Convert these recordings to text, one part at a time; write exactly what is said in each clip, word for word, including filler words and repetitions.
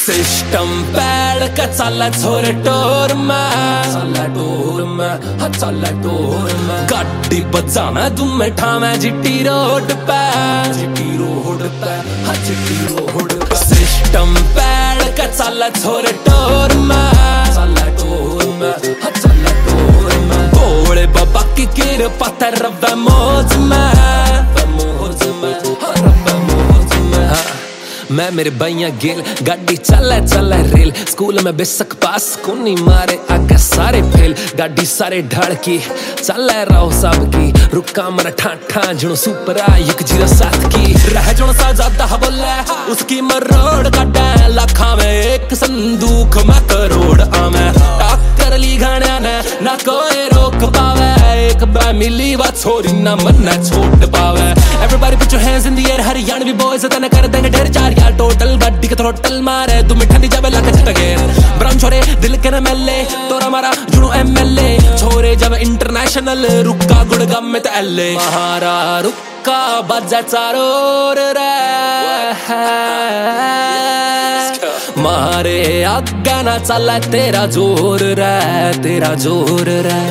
System पैड का चालला छोरे टोर में, चालला टोर में, हा चालला टोर में। गाड़ी बजाना तुम्हें ठामे जिट्टी रोड पे, जिट्टी रोड पे, हा जिट्टी रोड पे। सिस्टम पैड का चालला छोरे टोर में, चालला टोर में, हा चालला टोर में। भोले बाबा की कृपा रब्बे मौज में, मौज में, हा रब्बे मौज में। हाँ मैं मेरे भैया गिल गाड़ी चला चला रेल, स्कूल में बेशक पास कुनी मारे आगे सारे फेल। गाड़ी सारे ढड़की चला रहो सबकी, रुका मरा ठा ठा जुनो सुपरा एक जीरो सात की। रह जुनो सा ज्यादा बोले उसकी मरोड़ काटा, लाखा में एक संदूक में करोड़ आमे। टक्कर ली गाना ने ना कोई रोक पावे, एक बार मिली बात छोरी ना मन ना छोड़ पावे। Everybody put your hands in the air, Haryanvi boys तना कर देंगे ढेर चार यार टोटल। गाड़ी के थ्रोटल मारे तू मिठा दी जावे लाके झटके। ब्राउन छोरे दिल के न मेले तोरा मारा जुनू एमएलए। छोरे जब इंटरनेशनल रुका गुड़गाम में तो एलए। महारा रुका बजा चारोर रे, मारे आगे ना चला तेरा जोर रे, तेरा जोर रे।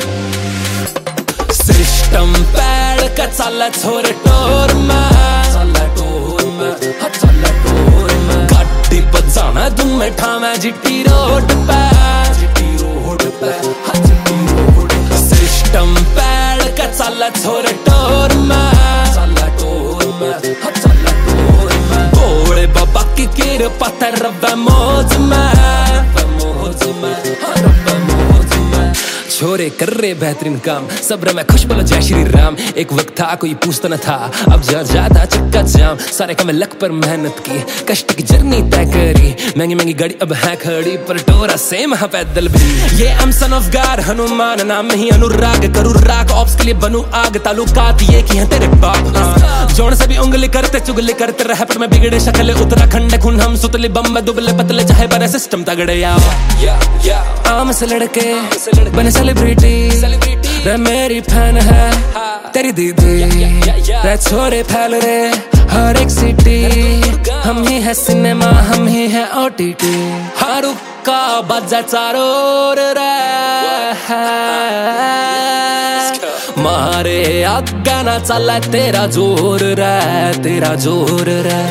सिस्टम पैड का चला छोरे टोर में, चला टोर में, हा चला टोर में। गाड़ी बजाना तुम्हें ठामे जिट्टी रोड पे, जिट्टी रोड पे, हा जिट्टी रोड पे। सिस्टम पैड का चला छोरे टोर में, चला टोर में, हा चला टोर में। भोले बाबा की कृपा रब्बे मौज में, मौज में, हा रब्बे मौज में। छोरे कर रहे बेहतरीन काम, सब्र में खुश बोलो जय श्री राम। एक वक्त था कोई पूछता न था, अब जा जाता चक्का जाम। सारे काम लक पर मेहनत की, कष्ट की जर्नी तय करी। महंगी महंगी गाड़ी अब है खड़ी, पर टोरा सेम है पैदल भी। ये am son of God Hanuman, नाम ही अनुराग। करूँ राग ऑप्स के लिए बनू आग, तालुकात ये की है तेरे बाप। हाँ जोड़ से भी उंगली करते चुगली करते रहे, पर मैं बिगड़े शक्ल उत्तराखंड खून। हम सुतले बम में दुबले पतले चाहे बने सिस्टम तगड़े। या आम से लड़के बने सेलिब्रिटी, रे मेरी फैन है तेरी दीदी। रे छोरे फैल रे हर एक सिटी, हम ही है सिनेमा हम ही है ओटीटी। हर रुका बजा चारोर रे, मारे आगे ना चला तेरा जोर रे, तेरा जोर रे।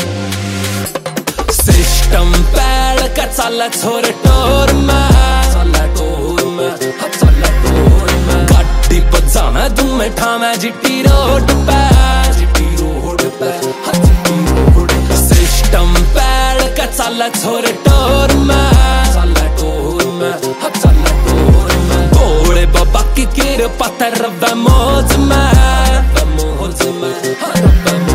सिस्टम पैड का चला छोरे टोर में, चला टोर में, हा चला टोर में। गाड़ी बजाना तुम्हें ठामे जिट्टी रोड पे, जिट्टी रोड पे, हा जिट्टी रोड पे। सिस्टम पैड का चला छोरे टोर में, चला टोर में, हा चला टोर में। भोले बाबा की कृपा रब्बे मौज में, मौज में, हा रब्बे